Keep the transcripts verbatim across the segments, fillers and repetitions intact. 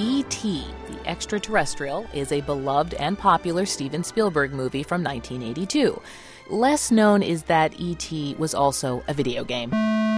E T the Extraterrestrial is a beloved and popular Steven Spielberg movie from nineteen eighty-two. Less known is that E T was also a video game.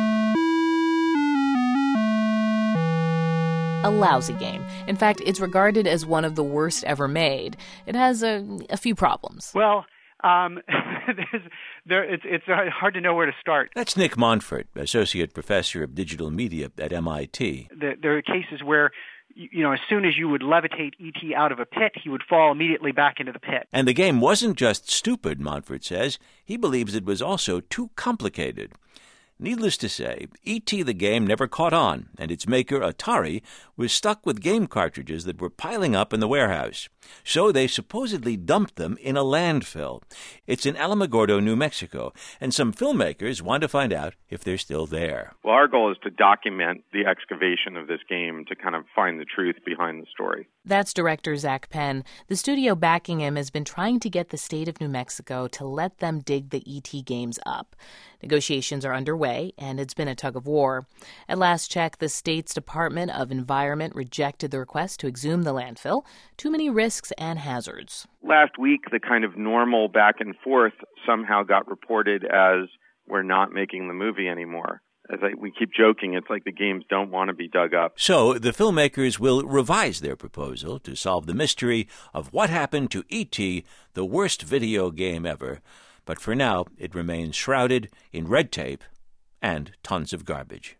A lousy game. In fact, it's regarded as one of the worst ever made. It has a, a few problems. Well, um, there, it's, it's hard to know where to start. That's Nick Montfort, Associate Professor of Digital Media at M I T. There, there are cases where, you know, as soon as you would levitate E T out of a pit, he would fall immediately back into the pit. And the game wasn't just stupid, Montfort says. He believes it was also too complicated. Needless to say, E T the game never caught on, and its maker, Atari, was stuck with game cartridges that were piling up in the warehouse. So they supposedly dumped them in a landfill. It's in Alamogordo, New Mexico, and some filmmakers want to find out if they're still there. Well, our goal is to document the excavation of this game to kind of find the truth behind the story. That's director Zach Penn. The studio backing him has been trying to get the state of New Mexico to let them dig the E T games up. Negotiations are underway, and it's been a tug of war. At last check, the state's Department of Environment rejected the request to exhume the landfill. Too many risks and hazards. Last week, the kind of normal back and forth somehow got reported as we're not making the movie anymore. As I, we keep joking, it's like the games don't want to be dug up. So the filmmakers will revise their proposal to solve the mystery of what happened to E T, the worst video game ever. But for now, it remains shrouded in red tape and tons of garbage.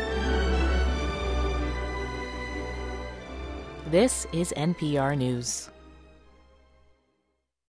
This is N P R News.